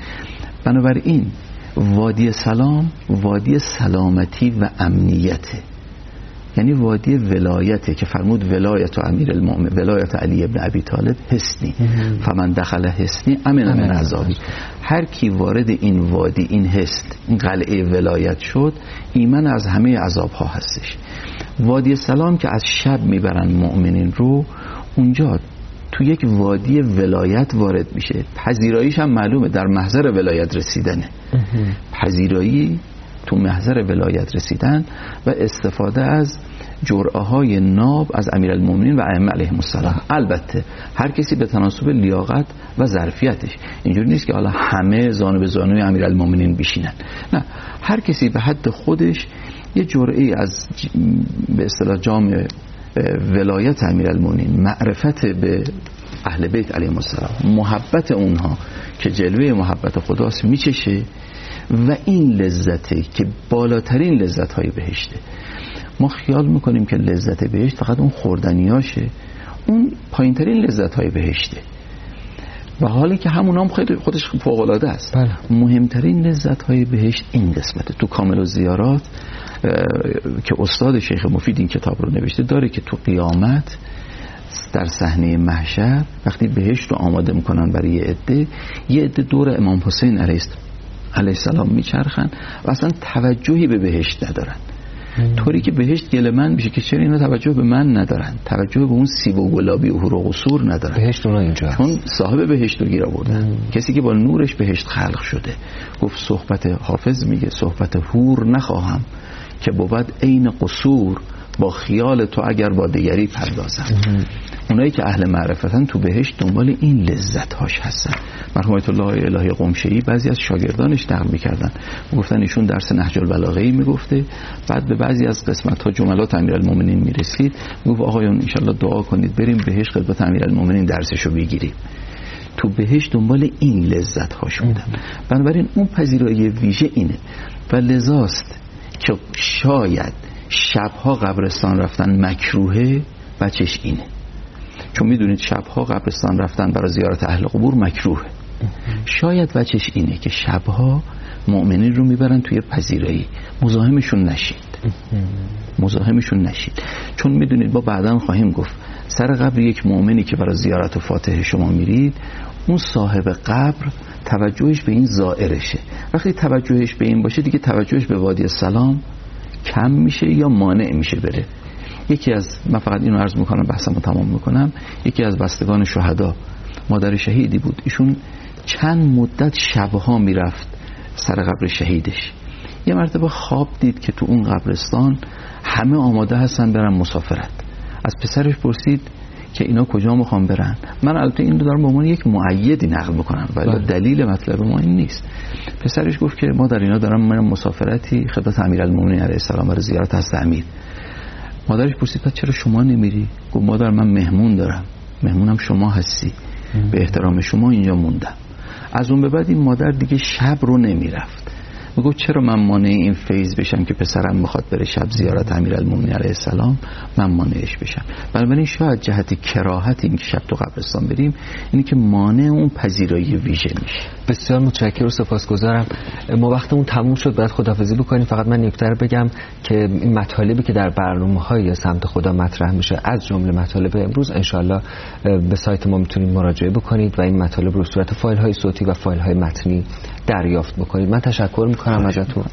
بنابراین وادی سلام وادی سلامتی و امنیته، یعنی وادی ولایته که فرمود ولایت و امیرالمومنین، ولایت علی ابن ابی طالب حصنی، فمن دخل حصنی امن من عذابی. هر کی وارد این وادی، این حصن، این قلعه ولایت شد، ایمن از همه عذابها هستش. وادی سلام که از شب میبرن مؤمنین رو، اونجا تو یک وادی ولایت وارد میشه. پذیراییش هم معلومه، در محضر ولایت رسیدنه. پذیرایی تو محضر ولایت رسیدن و استفاده از جرعه های ناب از امیرالمومنین و ائمه علیهم السلام. البته هر کسی به تناسب لیاقت و ظرفیتش، اینجوری نیست که حالا همه زانو به زانوی امیرالمومنین بشینن، نه، هر کسی به حد خودش یه جرعه از به اصطلاح جام ولایت امیرالمومنین، معرفت به اهل بیت علیهم السلام، محبت اونها که جلوه محبت خداست میچشه و این لذته که بالاترین لذت های بهشته. ما خیال میکنیم که لذت بهشت فقط اون خوردنیاشه، اون پایین ترین لذت های بهشته و حالی که همون هم خیلی خودش فوق العاده است. بله. مهمترین لذت های بهشت این قسمته. تو کامل الزیارات که استاد شیخ مفید این کتاب رو نوشته داره که تو قیامت در صحنه محشر وقتی بهشت رو آماده میکنن برای یه عده، یه عده دور امام حسین علیه السلام میچرخن و اصلا توجهی به بهشت ندارن، طوری که بهشت گله من میشه که چرا اینا توجه به من ندارن، توجه به اون سیب و گلابی و حور و قصور ندارن. بهشت اونا اینجا هست، چون صاحب بهشت رو گیر آوردن، کسی که با نورش بهشت خلق شده. گفت صحبت حافظ میگه صحبت حور نخواهم که بود عین قصور، با خیال تو اگر با دیگری پردازم. اونایی که اهل معرفتن تو بهشت دنبال این لذت هاش هستن. مرحوم آیت الله الهی قمشه‌ای بعضی از شاگردانش نقل میکردن، گفتن ایشون درس نهج البلاغه میگفته، بعد به بعضی از قسمت ها جملات امیرالمومنین میرسید، میگفت آقایون ان شاءالله دعا کنید بریم بهشت خدمت امیرالمومنین درسشو بگیریم. تو بهشت دنبال این لذت هاش بودن. بنابراین اون پذیرایی ویژه اینه و لذاست که شاید شبها قبرستان رفتن مکروهه، بچش اینه، چون میدونید شبها قبرستان رفتن برای زیارت اهل قبور مکروهه. شاید بچش اینه که شبها مؤمنین رو میبرن توی پذیرایی، مزاحمشون نشید، مزاحمشون نشید، چون میدونید با بعداً خواهیم گفت سر قبر یک مؤمنی که برای زیارت و فاتح شما میرید، اون صاحب قبر توجهش به این زائرشه. وقتی توجهش به این باشه دیگه توجهش به وادی سلام کم میشه یا مانع میشه بره. یکی از، من فقط اینو عرض میکنم بحثمو تمام میکنم، یکی از بستگان شهدا مادر شهیدی بود، ایشون چند مدت شبها میرفت سر قبر شهیدش. یه مرتبه خواب دید که تو اون قبرستان همه آماده هستن برن مسافرت. از پسرش پرسید که اینا کجا میخوان برن. من البته این رو دارم به عنوان یک مؤیدی نقل میکنم ولی دلیل مطلب ما این نیست. پسرش گفت که ما در اینا دارم من مسافرتی خدمت امیرالمومنین علیه السلام برای زیارت حضرت امیر. مادرش پرسید پس چرا شما نمیری؟ گفت مادر من مهمون دارم، مهمونم شما هستی، به احترام شما اینجا موندم. از اون به بعد این مادر دیگه شب رو نمیرفت میگفت چرا من مانع این فیض بشم که پسرم میخواد بره شب زیارت امیرالمومنین علیه السلام، من مانعش بشم. بنابراین شاید جهت کراهت این که شب تو قبرستان بریم اینی که مانع اون پذیرایی ویژه میشه. بسیار متشکرم و سپاسگزارم. ما وقتمون تموم شد، باید خداحافظی بکنیم. فقط من نکته رو بگم که این مطالبی که در برنامه‌های سمت خدا مطرح میشه از جمله مطالب امروز انشالله به سایت ما میتونید مراجعه بکنید و این مطالب رو صورت فایل های صوتی و فایل های متنی دریافت بکنید. من تشکر میکنم ازتون.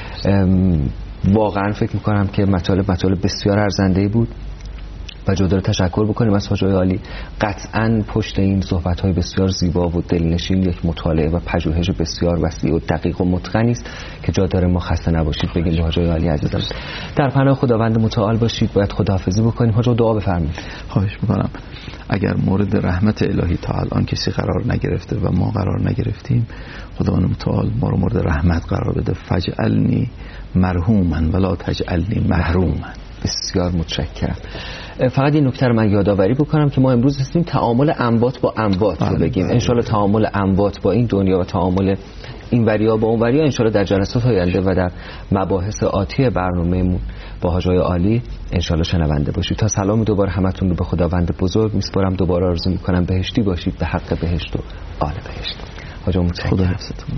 واقعا فکر میکنم که مطالب مطالب بسیار ارزنده‌ای بود و جدا تشکر بکنیم از حاج عالی. قطعاً پشت این صحبت‌های بسیار زیبا و دلنشین یک مطالعه و پژوهش بسیار وسیع و دقیق و متقنی است که جا داره ما خسته نباشید بگیم به حاج عالی عزیزم. در پناه خداوند متعال باشید. باید خداحافظی بکنیم. حاج دعا بفرمایید. خواهش می‌کنم. اگر مورد رحمت الهی تا الان کسی قرار نگرفته و ما قرار نگرفتیم، خداوند متعال ما رو مورد رحمت قرار بده. فجعلنی مرحوما ولا تجعلنی محروما. بسیار متشکرم. فقط این نکته رو من یادآوری بکنم که ما امروز هستیم تعامل اموات با اموات رو بگیم. انشالله تعامل اموات با این دنیا و تعامل این وریا با اون وریا انشالله در جلسات آینده و در مباحث آتی برنامه‌مون با حاجای عالی انشالله شنونده باشید. تا سلام دوباره همتون رو به خداوند بزرگ میسپارم. دوباره آرزو میکنم بهشتی باشید به حق بهشت و آل بهشت. حاجا متشکرم. خدا حفظتون.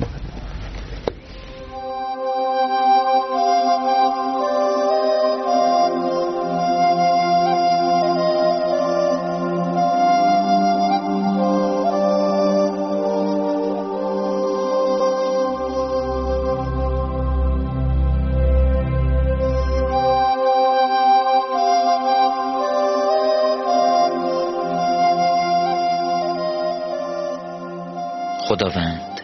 خداوند،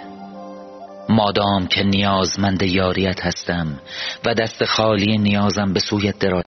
مادام که نیازمند یاریت هستم و دست خالی نیازم به سویت دراز